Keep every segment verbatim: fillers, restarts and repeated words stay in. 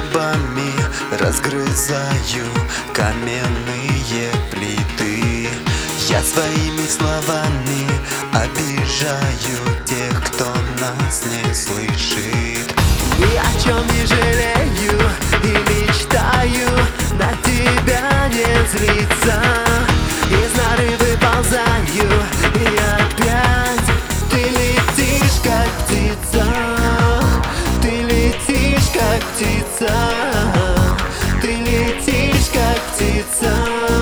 зубами разгрызаю каменные плиты. Я своими словами обижаю тех, кто нас не слышит. Ни о чем не жалею и мечтаю на тебя не злиться. Из норы выползаю и опять ты летишь как птица. Ты летишь как птица. Ты летишь как птица.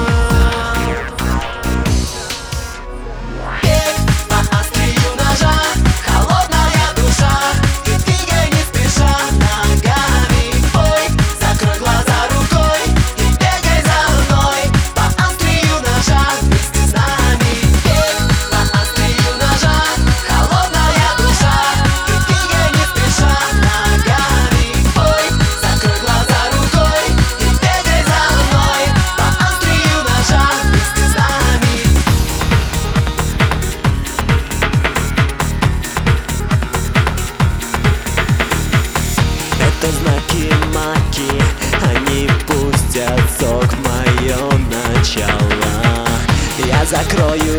Это знаки-маки, они пустят сок в мое начало. Я закрою